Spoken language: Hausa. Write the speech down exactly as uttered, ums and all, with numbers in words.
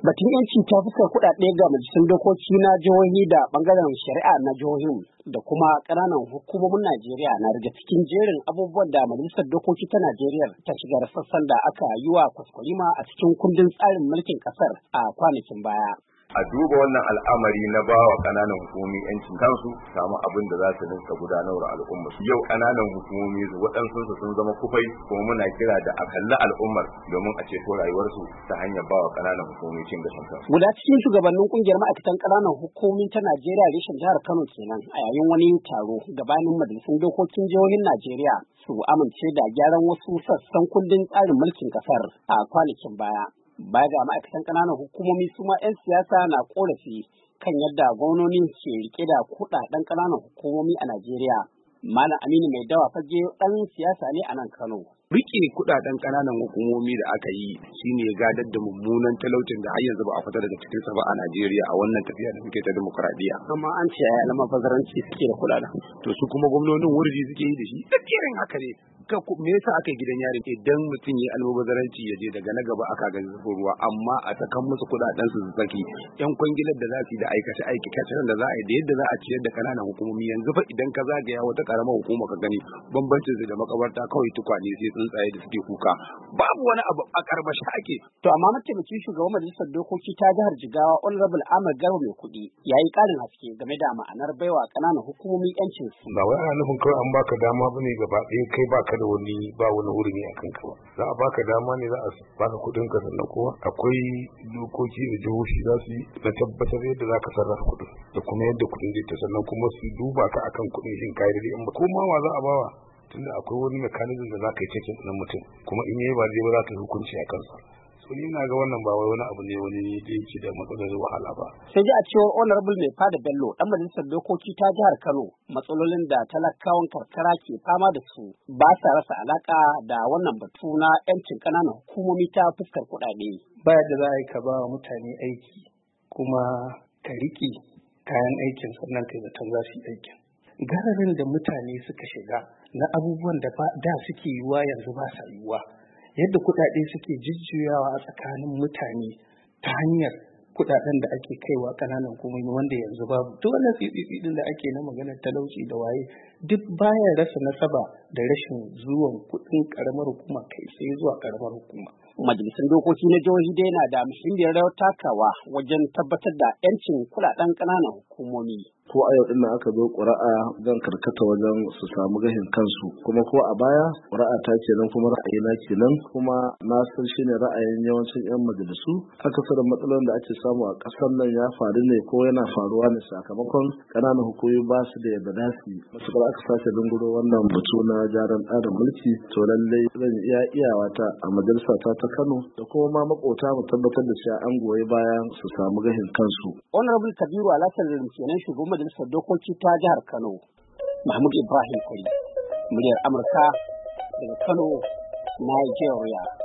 Batun yanci ta fuskar kuɗaɗe ga majalisun dokoki na jihohi da ɓangaren shari'a na jihohin da kuma ƙananan hukumomin Najeriya na daga cikin jerin abubuwan da majalisar dokoki ta Najeriya ta shigar sassan da aka yi wa kwaskwarima a cikin kundin tsarin mulkin ƙasar a kwanakin baya. A duba wannan al'amari na bawa kananan hukumomi yancin kansu samu abin da za su rinka gudanarwa al'umma. Yau kananan hukumomi waɗansu sun zama kufai, kuma muna kira da a kalli al'ummar domin a ceto rayuwarsu ta hanyar bawa kananan hukumomi cin gashin kansu. Guda cikin shugabannin kungiyar ma'aikatan kananan hukumomi ta Najeriya reshen jihar Kano kenan a yayin wani taro gabanin majalisun dokokin jihohin Najeriya su amince da gyaran wasu sassan kundin tsarin mulkin kasar a kwanakin baya. Baya ga ma'aikatan ƙananan hukumomi su ma 'yan siyasa na ƙorafi kan yadda gwamnoni ke rike da kuɗaɗen ƙananan hukumomi a Najeriya. Malam Aminu Mai Dawa Fage ɗan siyasa ne a nan Kano. Rike kuɗaɗen ƙananan hukumomi da aka yi shine ya gadar da mummunan talaucin da har yanzu ba a fita daga cikin sa ba a Najeriya a wannan tafiya da muke ta demokradiyya. Amma an ce ya alama bazaranci suke da kuɗaɗen. To su kuma gwamnonin wurji suke yi da shi. Irin haka ne. Me yasa aka yi gidan yarin idan mutum ya almubazaranci ya je daga na gaba aka ga zafin ruwa, amma a sakan musu kudaden su saki yan kwangilar da za su yi da aikace aikace da za a yi da yadda za a ciyar da kananan hukumomi. Yanzu fa idan ka zagaya wata karamar hukuma ka gani bambancin su da makabarta kawai tukwane sai tsuntsaye da suke kuka, babu wani abu a karbashi ake. To amma mataimakin shugaban majalisar dokoki ta jihar Jigawa Honorable Ahmad Garba Mai Kuɗi ya yi ƙarin haske game da ma'anar baiwa kananan hukumomi yancin su. Ba wai ana nufin kawai an baka dama bane gaba ɗaya kai baka da wani ba wani hurumi a kanka ba. Za a baka dama ne za a baka kuɗin ka, sannan kuma akwai dokoki da jihohi za su yi na tabbatar yadda za ka sarrafa kuɗin da kuma yadda kuɗin zai ta, sannan kuma su duba ka akan kuɗin shin kai da in ba ko ma wa za a bawa, tunda akwai wani mechanism da za ka yi cikin ɗan mutum, kuma in yayi ba zai ba za ka hukunci a kansa. So ni na ga wannan ba wai wani abu ne wani da yake da matsalar wahala ba. Sai ji a cewar Honorable Mai Fada Bello dan majalisar dokoki ta jihar Kano, matsalolin da talakawan karkara ke fama da su ba sa rasa alaka da wannan batu na yancin ƙananan hukumomi ta fuskar kuɗaɗe. Ba yadda za a yi ka ba wa mutane aiki kuma ka riƙe kayan aikin sannan kai zaton za su yi aikin. Gararin da mutane suka shiga na abubuwan da da suke yiwuwa yanzu ba sa yiwuwa. Yadda kuɗaɗe suke jujjuyawa a tsakanin mutane ta hanyar kuɗaɗen da ake kaiwa ƙananan hukumomi wanda yanzu babu. Duk wannan tsitsitsi din da ake na maganar talauci da waye duk baya rasa nasaba da rashin zuwan kuɗin ƙaramar hukuma kai sai zuwa ƙaramar hukuma. Majalisun dokoki na jihohi dai na da muhimmiyar rawar takawa wajen tabbatar da 'yancin kuɗaɗen ƙananan hukumomi. Ko a yau din nan aka zo ƙuri'a zan karkata wajen su samu gahin kansu, kuma ko a baya ƙuri'a ta kenan kuma ra'ayina kenan, kuma na san shine ra'ayin yawancin 'yan majalisu. Akasarin matsalolin da ake samu a ƙasar nan ya faru ne ko yana faruwa ne sakamakon ƙananan hukumomi ba su da yadda za su yi. Matuƙar aka sake dunguro wannan batu na gyaran tsarin mulki, to lallai zan iya iyawata a majalisa ta ta Kano da kuma ma makota mu tabbatar da cewa an goyi bayan su samu gahin kansu. Honorable Kabiru Alhassan kenan shugaban majalisar dokoki ta jihar Kano. Mahmud Ibrahim Kwari, muryar Amurka daga Kano, Nigeria.